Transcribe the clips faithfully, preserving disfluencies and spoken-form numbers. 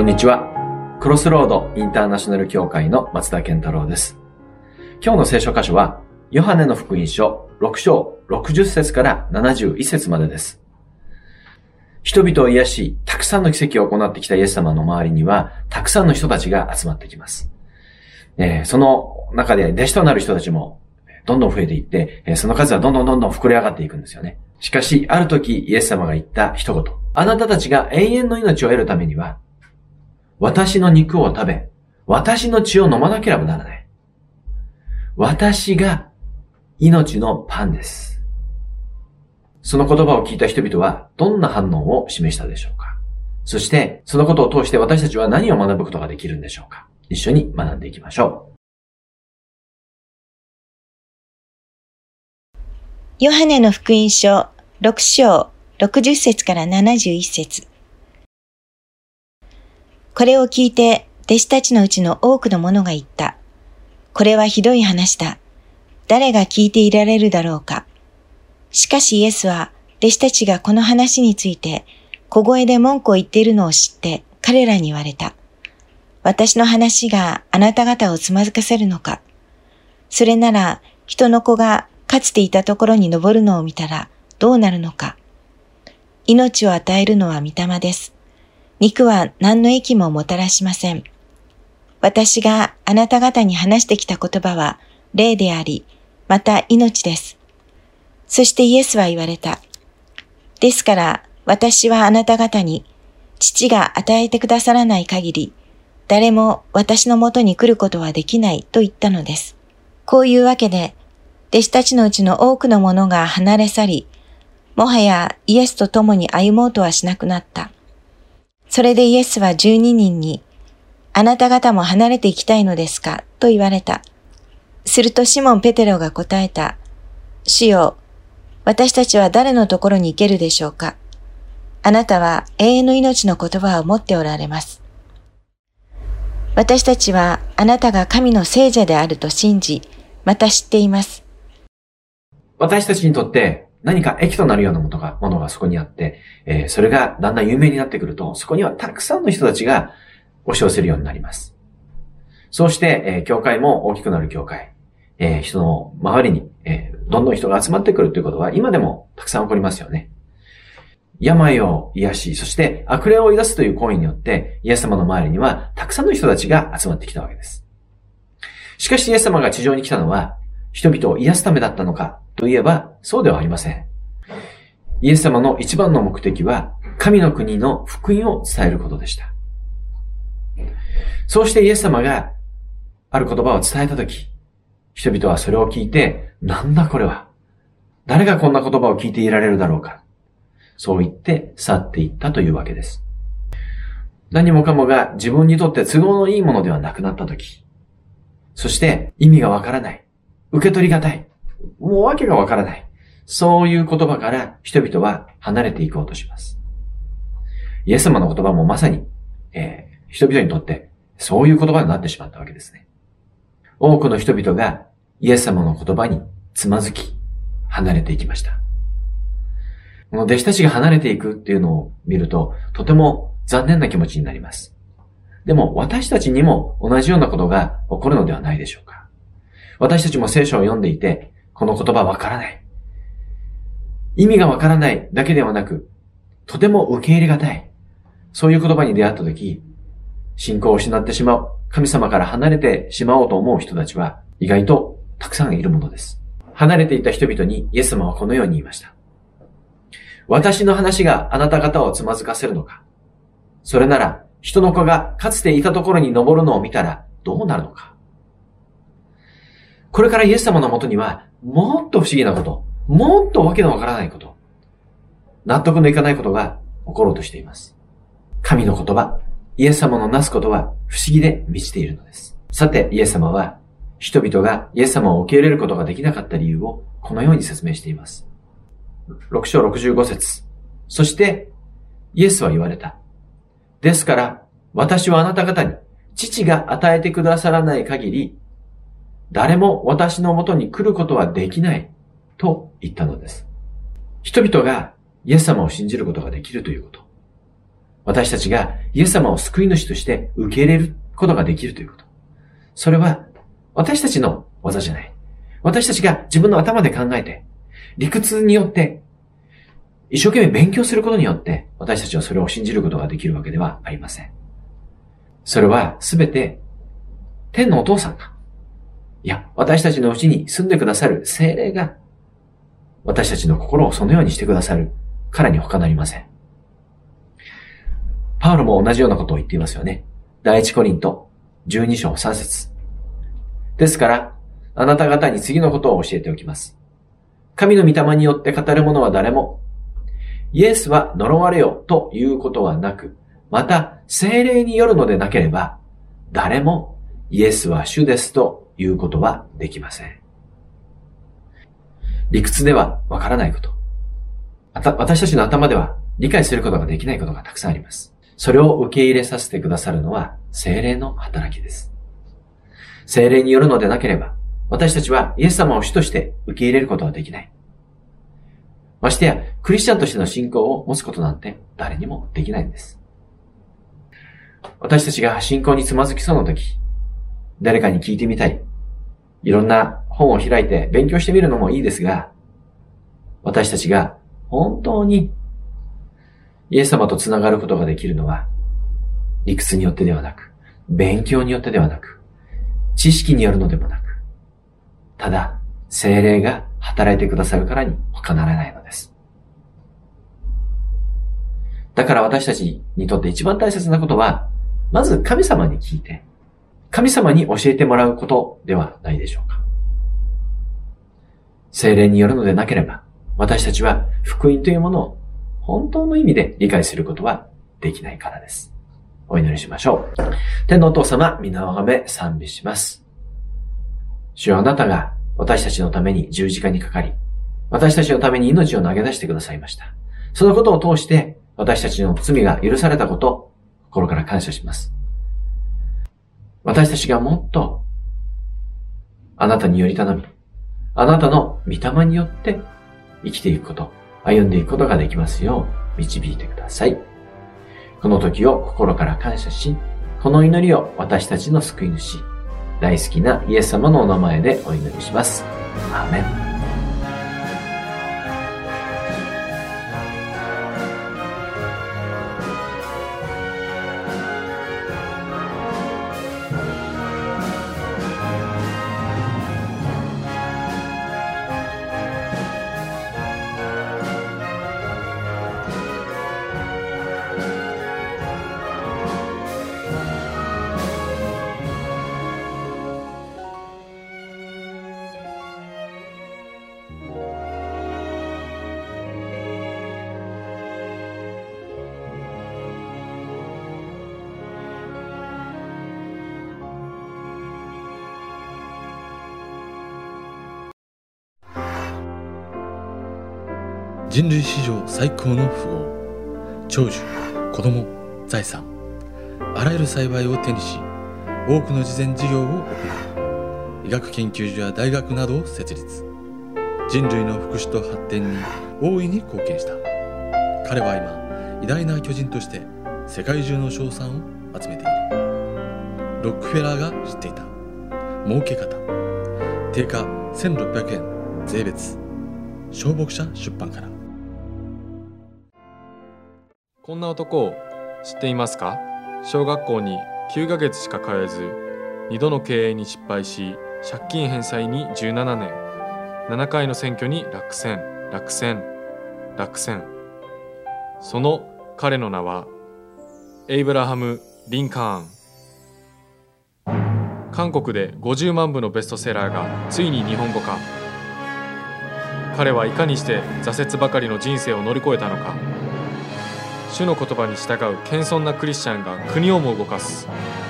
こんにちは。クロスロードインターナショナル協会の松田健太郎です。今日の聖書箇所は、ヨハネの福音書ろく章ろくじゅっ節からななじゅういち節までです。人々を癒し、たくさんの奇跡を行ってきたイエス様の周りには、たくさんの人たちが集まってきます。えー、その中で弟子となる人たちもどんどん増えていって、その数はどんどんどんどん膨れ上がっていくんですよね。しかし、ある時イエス様が言った一言。あなたたちが永遠の命を得るためには、私の肉を食べ、私の血を飲まなければならない。私が命のパンです。その言葉を聞いた人々はどんな反応を示したでしょうか。そして、そのことを通して私たちは何を学ぶことができるんでしょうか。一緒に学んでいきましょう。ヨハネの福音書ろく章ろくじゅっ節からななじゅういち節。これを聞いて弟子たちのうちの多くの者が言った。これはひどい話だ。誰が聞いていられるだろうか。しかしイエスは弟子たちがこの話について小声で文句を言っているのを知って彼らに言われた。私の話があなた方をつまずかせるのか。それなら人の子がかつていたところに登るのを見たらどうなるのか。命を与えるのは御霊です。肉は何の益ももたらしません。私があなた方に話してきた言葉は霊であり、また命です。そしてイエスは言われた。ですから私はあなた方に父が与えてくださらない限り、誰も私のもとに来ることはできないと言ったのです。こういうわけで、弟子たちのうちの多くの者が離れ去り、もはやイエスと共に歩もうとはしなくなった。それでイエスは十二人に、あなた方も離れて行きたいのですかと言われた。するとシモン・ペテロが答えた。主よ、私たちは誰のところに行けるでしょうか。あなたは永遠の命の言葉を持っておられます。私たちはあなたが神の聖者であると信じ、また知っています。 私たちにとって何か益となるようなものが、ものがそこにあって、えー、それがだんだん有名になってくると、そこにはたくさんの人たちが押し寄せるようになります。そうして、えー、教会も大きくなる教会、えー、人の周りに、えー、どんどん人が集まってくるということは今でもたくさん起こりますよね。病を癒し、そして悪霊を追い出すという行為によって、イエス様の周りにはたくさんの人たちが集まってきたわけです。しかしイエス様が地上に来たのは、人々を癒すためだったのかといえば、そうではありません。イエス様の一番の目的は、神の国の福音を伝えることでした。そうしてイエス様がある言葉を伝えたとき、人々はそれを聞いて、なんだこれは。誰がこんな言葉を聞いていられるだろうか。そう言って去っていったというわけです。何もかもが自分にとって都合のいいものではなくなったとき、そして意味がわからない。受け取りがたい。もうわけがわからない。そういう言葉から人々は離れていこうとします。イエス様の言葉もまさに、えー、人々にとってそういう言葉になってしまったわけですね。多くの人々がイエス様の言葉につまずき、離れていきました。この弟子たちが離れていくっていうのを見ると、とても残念な気持ちになります。でも私たちにも同じようなことが起こるのではないでしょうか。私たちも聖書を読んでいて、この言葉わからない。意味がわからないだけではなく、とても受け入れがたい。そういう言葉に出会ったとき、信仰を失ってしまう、神様から離れてしまおうと思う人たちは意外とたくさんいるものです。離れていった人々にイエス様はこのように言いました。私の話があなた方をつまずかせるのか。それなら、人の子がかつていたところに登るのを見たらどうなるのか。これからイエス様のもとには、もっと不思議なこと、もっとわけのわからないこと、納得のいかないことが起ころうとしています。神の言葉、イエス様のなすことは不思議で満ちているのです。さて、イエス様は、人々がイエス様を受け入れることができなかった理由をこのように説明しています。ろく章ろくじゅうご節。そして、イエスは言われた。ですから、私はあなた方に、父が与えてくださらない限り、誰も私のもとに来ることはできないと言ったのです。人々がイエス様を信じることができるということ。 私たちがイエス様を救い主として受け入れることができるということ。それは私たちの技じゃない。私たちが自分の頭で考えて、理屈によって、一生懸命勉強することによって、私たちはそれを信じることができるわけではありません。それはすべて、天のお父さんが、いや、私たちのうちに住んでくださる聖霊が、私たちの心をそのようにしてくださるからに他なりません。パウロも同じようなことを言っていますよね。第一コリントじゅうに章さん節。ですから、あなた方に次のことを教えておきます。神の御霊によって語る者は誰も、イエスは呪われよということはなく、また聖霊によるのでなければ、誰もイエスは主ですということはできません。理屈ではわからないこと。私たちの頭では理解することができないことがたくさんあります。それを受け入れさせてくださるのは聖霊の働きです。聖霊によるのでなければ、私たちはイエス様を主として受け入れることはできない。ましてや、クリスチャンとしての信仰を持つことなんて誰にもできないんです。私たちが信仰につまずきそうな時、誰かに聞いてみたい。いろんな本を開いて勉強してみるのもいいですが、私たちが本当にイエス様とつながることができるのは、理屈によってではなく、勉強によってではなく、知識によるのでもなく、ただ、聖霊が働いてくださるからに他ならないのです。だから私たちにとって一番大切なことは、まず神様に聞いて、神様に教えてもらうことではないでしょうか。聖霊によるのでなければ、私たちは福音というものを本当の意味で理解することはできないからです。お祈りしましょう。天のお父様、皆をあがめ賛美します。主よ、あなたが私たちのために十字架にかかり、私たちのために命を投げ出してくださいました。そのことを通して私たちの罪が許されたことを心から感謝します。私たちがもっとあなたにより頼み、あなたの御霊によって生きていくこと、歩んでいくことができますよう導いてください。この時を心から感謝し、この祈りを私たちの救い主、大好きなイエス様のお名前でお祈りします。アーメン。 人類史上最高の富豪、長寿、子供、財産、あらゆる幸いを手にし、多くの慈善事業を行い、医学研究所や大学などを設立。人類の福祉と発展に大いに貢献した。彼は今、偉大な巨人として世界中の称賛を集めている。ロックフェラーが知っていた儲け方。定価せんろっぴゃくえん税別。小牧者出版から。 こんな男を知っていますか？小学校にきゅうかげつしか通えず、にどの経営に失敗し、借金返済にじゅうななねん、ななかいの選挙に落選、落選、落選。その彼の名は、エイブラハム・リンカーン。韓国でごじゅうまんぶのベストセラーがついに日本語化。彼はいかにして挫折ばかりの人生を乗り越えたのか。主の言葉に従う謙遜なクリスチャンが国をも動かす。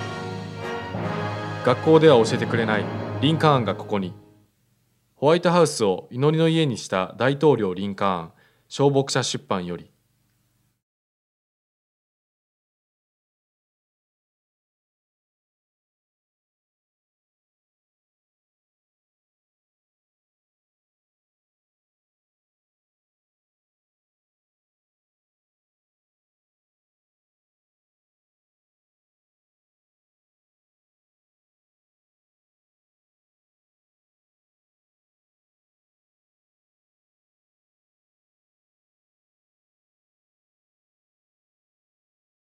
学校では教えてくれないリンカーンがここに。ホワイトハウスを祈りの家にした大統領リンカーン、小牧者出版より。